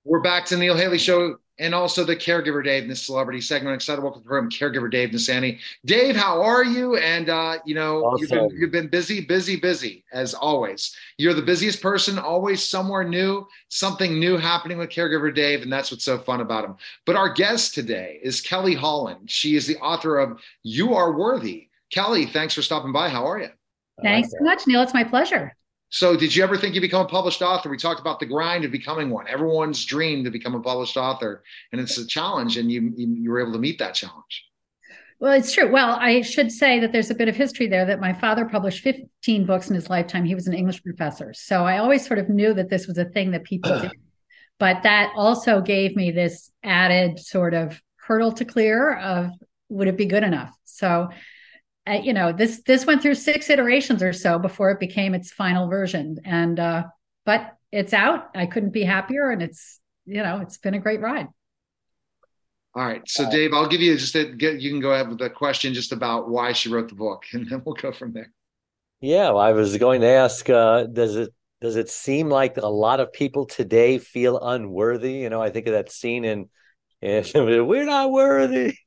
We're back to the Neil Haley Show and also the Caregiver Dave in this celebrity segment. I'm excited to welcome to the program Caregiver Dave Nasani. Dave, how are you? And you've Awesome. been busy, busy, busy as always. You're the busiest person, always somewhere new, something new happening with Caregiver Dave, and that's what's so fun about him. But our guest today is Kelly Holland. She is the author of You Are Worthy. Kelly, thanks for stopping by. How are you? I like Thanks so that. much, Neil. It's my pleasure. So, did you ever think you'd become a published author? We talked about the grind of becoming one. Everyone's dream to become a published author, and it's a challenge, and you were able to meet that challenge. Well, it's true. Well, I should say that there's a bit of history there that my father published 15 books in his lifetime. He was an English professor. So I always sort of knew that this was a thing that people did. But that also gave me this added sort of hurdle to clear of would it be good enough? So, this went through 6 iterations or so before it became its final version. But it's out. I couldn't be happier. And it's been a great ride. All right, so Dave, I'll give you you can go ahead with the question just about why she wrote the book, and then we'll go from there. Yeah, well, I was going to ask, does it seem like a lot of people today feel unworthy? I think of that scene in We're Not Worthy,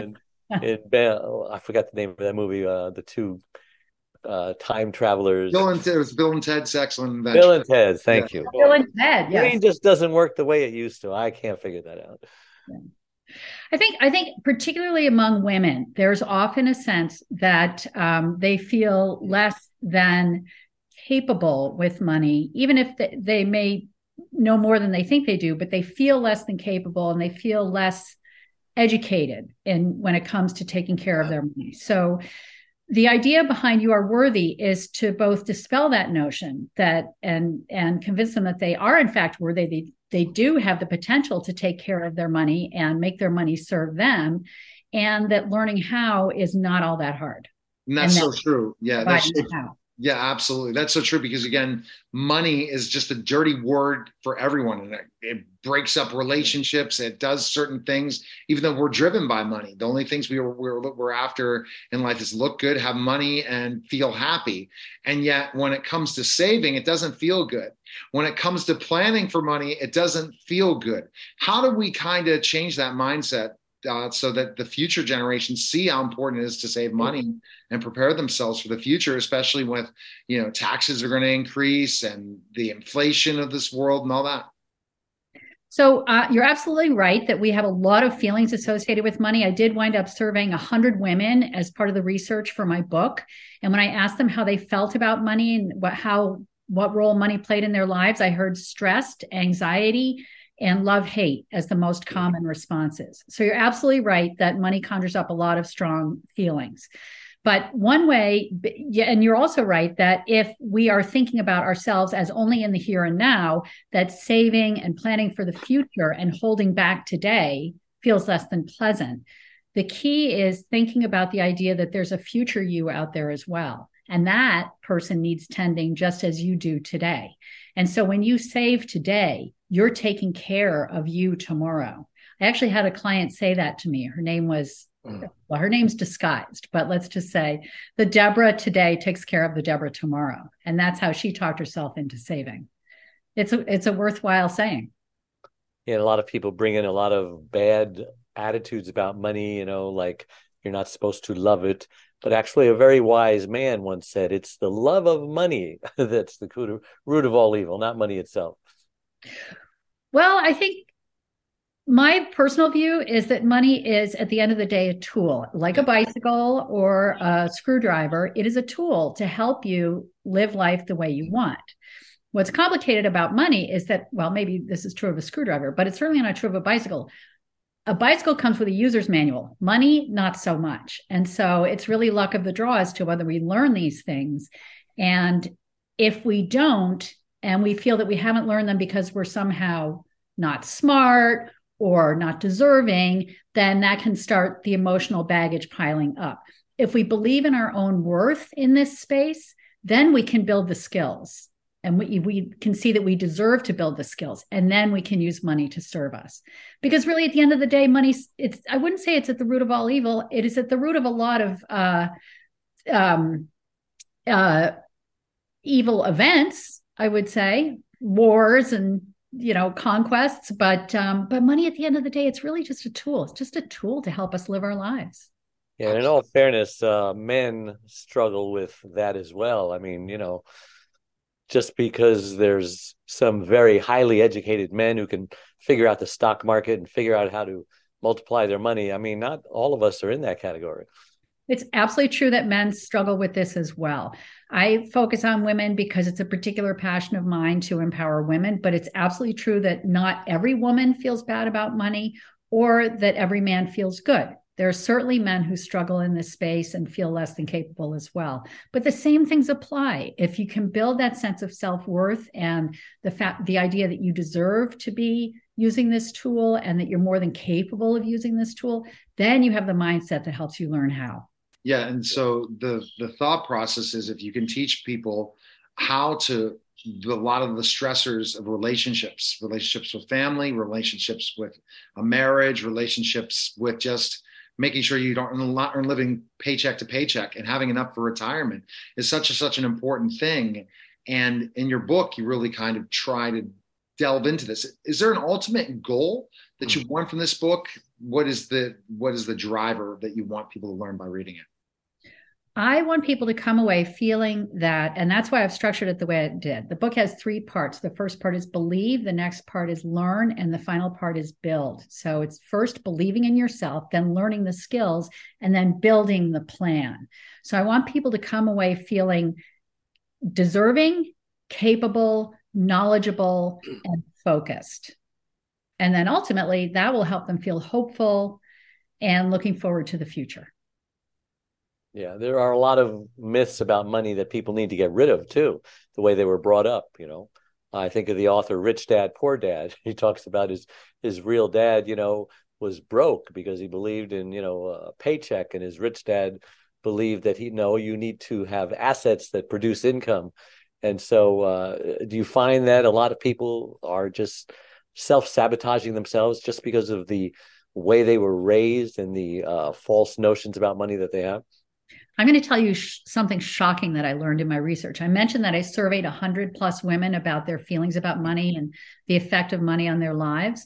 I forgot the name of that movie, the two time travelers. It was Bill and Ted's Excellent Bill Adventure. and Ted, Yeah. thank you. Bill and Ted, yes. Brain just doesn't work the way it used to. I can't figure that out. I think particularly among women, there's often a sense that they feel less than capable with money, even if they may know more than they think they do, but they feel less than capable and they feel less educated in when it comes to taking care of their money. So the idea behind You Are Worthy is to both dispel that notion that and convince them that they are in fact worthy. They do have the potential to take care of their money and make their money serve them, and that learning how is not all that hard. And And that's that so true. Yeah, that's providing so, the how. yeah, absolutely. That's so true because again, money is just a dirty word for everyone, and it breaks up relationships. It does certain things, even though we're driven by money. The only things we're after in life is look good, have money, and feel happy. And yet, when it comes to saving, it doesn't feel good. When it comes to planning for money, it doesn't feel good. How do we kind of change that mindset so that the future generations see how important it is to save money and prepare themselves for the future, especially with, taxes are going to increase and the inflation of this world and all that. So you're absolutely right that we have a lot of feelings associated with money. I did wind up surveying 100 women as part of the research for my book, and when I asked them how they felt about money and what role money played in their lives, I heard stressed, anxiety, and love hate as the most common responses. So you're absolutely right that money conjures up a lot of strong feelings. But one way, and you're also right that if we are thinking about ourselves as only in the here and now, that saving and planning for the future and holding back today feels less than pleasant. The key is thinking about the idea that there's a future you out there as well. And that person needs tending just as you do today. And so when you save today, you're taking care of you tomorrow. I actually had a client say that to me. Her name's disguised, but let's just say the Deborah today takes care of the Deborah tomorrow. And that's how she talked herself into saving. It's a worthwhile saying. And a lot of people bring in a lot of bad attitudes about money, like you're not supposed to love it. But actually, a very wise man once said, it's the love of money that's the root of all evil, not money itself. Well, I think my personal view is that money is, at the end of the day, a tool, like a bicycle or a screwdriver. It is a tool to help you live life the way you want. What's complicated about money is that, well, maybe this is true of a screwdriver, but it's certainly not true of a bicycle. A bicycle comes with a user's manual, money, not so much. And so it's really luck of the draw as to whether we learn these things. And if we don't, and we feel that we haven't learned them because we're somehow not smart or not deserving, then that can start the emotional baggage piling up. If we believe in our own worth in this space, then we can build the skills. And we can see that we deserve to build the skills. And then we can use money to serve us. Because really, at the end of the day, I wouldn't say it's at the root of all evil. It is at the root of a lot of um, evil events, I would say, wars and conquests, but money at the end of the day, it's really just a tool. It's just a tool to help us live our lives. Yeah, and in all fairness, men struggle with that as well. I mean, just because there's some very highly educated men who can figure out the stock market and figure out how to multiply their money, I mean, not all of us are in that category. It's absolutely true that men struggle with this as well. I focus on women because it's a particular passion of mine to empower women, but it's absolutely true that not every woman feels bad about money or that every man feels good. There are certainly men who struggle in this space and feel less than capable as well. But the same things apply. If you can build that sense of self-worth and the idea that you deserve to be using this tool and that you're more than capable of using this tool, then you have the mindset that helps you learn how. Yeah, and so the thought process is if you can teach people how to a lot of the stressors of relationships with family, relationships with a marriage, relationships with just making sure you don't earn living paycheck to paycheck and having enough for retirement is such an important thing. And in your book, you really kind of try to delve into this. Is there an ultimate goal that you want from this book? What is the driver that you want people to learn by reading it? I want people to come away feeling that, and that's why I've structured it the way I did. The book has 3 parts. The first part is believe, the next part is learn, and the final part is build. So it's first believing in yourself, then learning the skills, and then building the plan. So I want people to come away feeling deserving, capable, knowledgeable, and focused. And then ultimately, that will help them feel hopeful and looking forward to the future. Yeah, there are a lot of myths about money that people need to get rid of too, the way they were brought up, I think of the author Rich Dad, Poor Dad. He talks about his real dad, was broke because he believed in, a paycheck, and his rich dad believed that you need to have assets that produce income. And so do you find that a lot of people are just self-sabotaging themselves just because of the way they were raised and the false notions about money that they have? I'm going to tell you something shocking that I learned in my research. I mentioned that I surveyed 100 plus women about their feelings about money and the effect of money on their lives.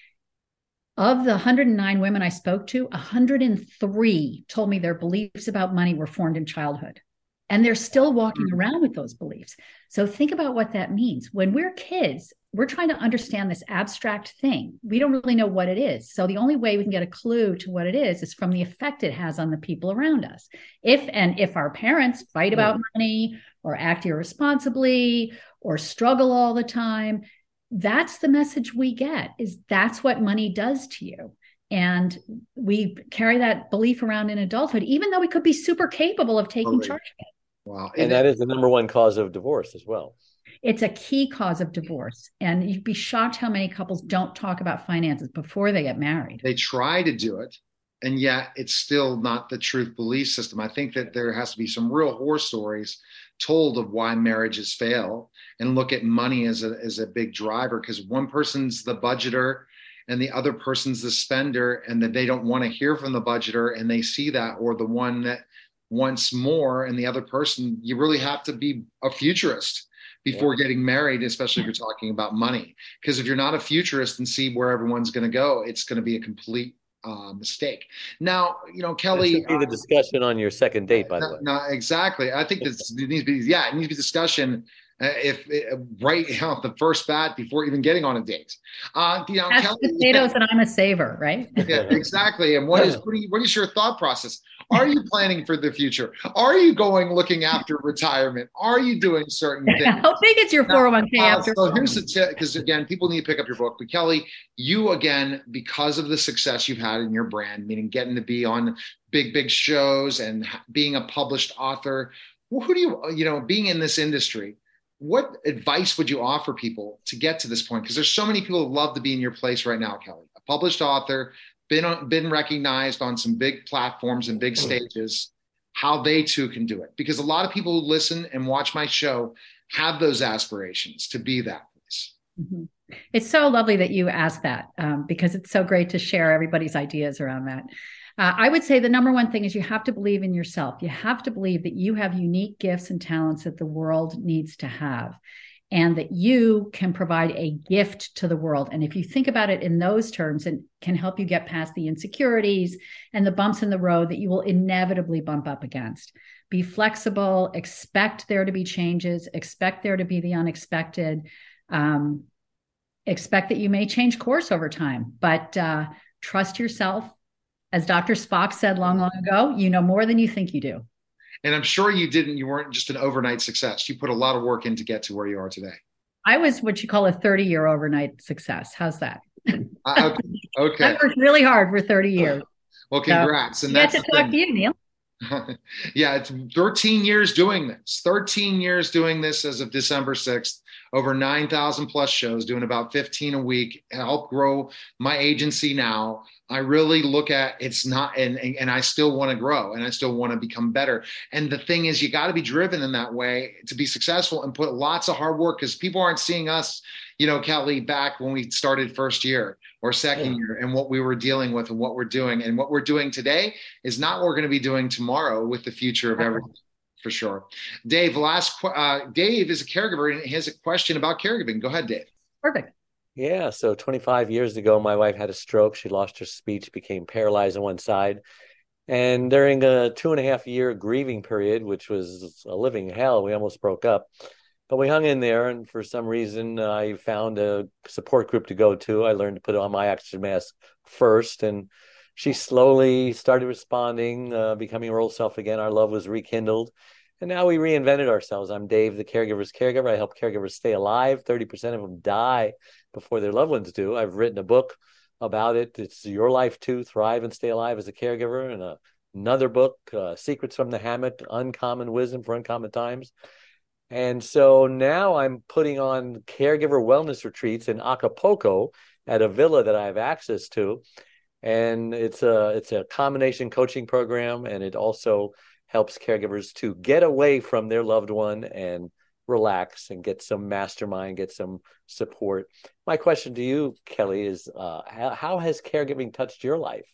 Of the 109 women I spoke to, 103 told me their beliefs about money were formed in childhood. And they're still walking around with those beliefs. So think about what that means. When we're kids, we're trying to understand this abstract thing. We don't really know what it is. So the only way we can get a clue to what it is from the effect it has on the people around us. If our parents fight about money or act irresponsibly or struggle all the time, that's the message we get, is that's what money does to you. And we carry that belief around in adulthood, even though we could be super capable of taking charge of it. Wow. And that is the number one cause of divorce as well. It's a key cause of divorce. And you'd be shocked how many couples don't talk about finances before they get married. They try to do it, and yet it's still not the truth belief system. I think that there has to be some real horror stories told of why marriages fail, and look at money as a big driver, because one person's the budgeter and the other person's the spender, and that they don't want to hear from the budgeter, and they see that, or the one that wants more, and the other person. You really have to be a futurist before getting married, especially if you're talking about money. Because if you're not a futurist and see where everyone's going to go, it's going to be a complete mistake. Now, Kelly, that should be the discussion on your second date, by the way. No, exactly. I think it needs to be. Yeah, it needs to be discussion. Right off the first bat before even getting on a date. That's Kelly, potatoes and I'm a saver, right? Yeah, exactly. And what is your thought process? Are you planning for the future? Are you looking after retirement? Are you doing certain things? How big is your 401k after? So here's the tip, because again, people need to pick up your book. But Kelly, you again, because of the success you've had in your brand, meaning getting to be on big shows and being a published author, who do you being in this industry, what advice would you offer people to get to this point? Because there's so many people who love to be in your place right now, Kelly. A published author, been recognized on some big platforms and big stages, how they too can do it. Because a lot of people who listen and watch my show have those aspirations to be that place. Mm-hmm. It's so lovely that you asked that, because it's so great to share everybody's ideas around that. I would say the number one thing is you have to believe in yourself. You have to believe that you have unique gifts and talents that the world needs to have. and that you can provide a gift to the world. And if you think about it in those terms, it can help you get past the insecurities and the bumps in the road that you will inevitably bump up against. Be flexible, expect there to be changes, expect there to be the unexpected, expect that you may change course over time, but trust yourself. As Dr. Spock said long, long ago, you know more than you think you do. And I'm sure you weren't just an overnight success. You put a lot of work in to get to where you are today. I was what you call a 30-year overnight success. How's that? Okay. I worked really hard for 30 years. Well, congrats. So, and that's to talk to you, Neil. Yeah, it's 13 years doing this. 13 years doing this as of December 6th. Over 9,000 plus shows, doing about 15 a week. Help grow my agency now. I really look at it's not, and I still want to grow and I still want to become better. And the thing is, you got to be driven in that way to be successful and put lots of hard work, because people aren't seeing us, Kelly, back when we started first year or second year, and what we were dealing with and what we're doing. And what we're doing today is not what we're going to be doing tomorrow with the future of everything. For sure. Dave, Dave is a caregiver and he has a question about caregiving. Go ahead, Dave. Perfect. Yeah. So 25 years ago, my wife had a stroke. She lost her speech, became paralyzed on one side. And during a 2.5-year grieving period, which was a living hell, we almost broke up. But we hung in there. And for some reason, I found a support group to go to. I learned to put on my oxygen mask first. And she slowly started responding, becoming her old self again. Our love was rekindled. And now we reinvented ourselves. I'm Dave, the caregiver's caregiver. I help caregivers stay alive. 30% of them die before their loved ones do. I've written a book about it. It's Your Life Too, Thrive and Stay Alive as a Caregiver. And another book, Secrets from the Hammock, Uncommon Wisdom for Uncommon Times. And so now I'm putting on caregiver wellness retreats in Acapulco at a villa that I have access to. And it's a combination coaching program, and it also helps caregivers to get away from their loved one and relax and get some mastermind, get some support. My question to you, Kelly, is how has caregiving touched your life?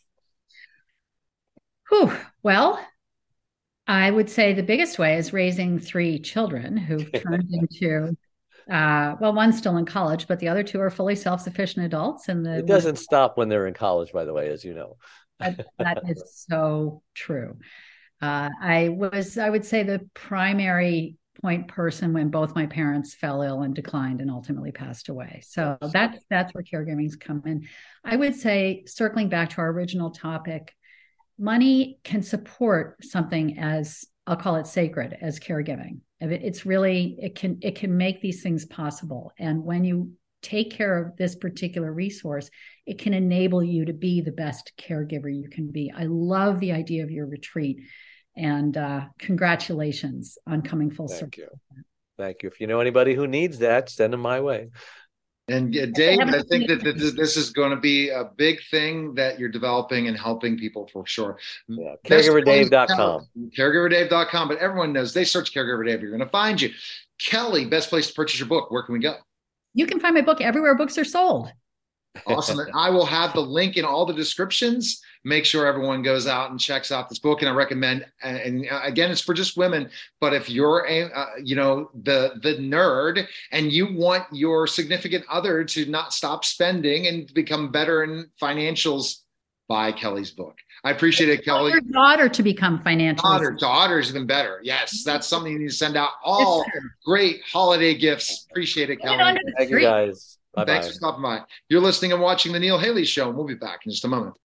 Well, I would say the biggest way is raising 3 children who've turned into, one's still in college, but the other 2 are fully self-sufficient adults. And it doesn't stop when they're in college, by the way, as you know. That is so true. I would say the primary point person when both my parents fell ill and declined and ultimately passed away. So that's where caregiving's come in. I would say, circling back to our original topic, money can support something as, I'll call it sacred, as caregiving. It's really, it can make these things possible. And when you take care of this particular resource, it can enable you to be the best caregiver you can be. I love the idea of your retreat. And congratulations on coming full circle. Thank you. If you know anybody who needs that, send them my way. And Dave, I think that this is going to be a big thing that you're developing and helping people for sure. Yeah, caregiverdave.com. Caregiverdave.com. But everyone knows, they search Caregiver Dave, you're going to find you. Kelly, best place to purchase your book. Where can we go? You can find my book everywhere books are sold. Awesome. And I will have the link in all the descriptions. Make sure everyone goes out and checks out this book. And I recommend, and again, it's for just women, but if you're the nerd and you want your significant other to not stop spending and become better in financials, buy Kelly's book. I appreciate it, Kelly. Your daughter to become financially. Daughter's even better. Yes, that's something you need to send out. All great holiday gifts. Appreciate it, Kelly. Thank you, guys. Bye-bye. Thanks for stopping by. You're listening and watching The Neil Haley Show, and we'll be back in just a moment.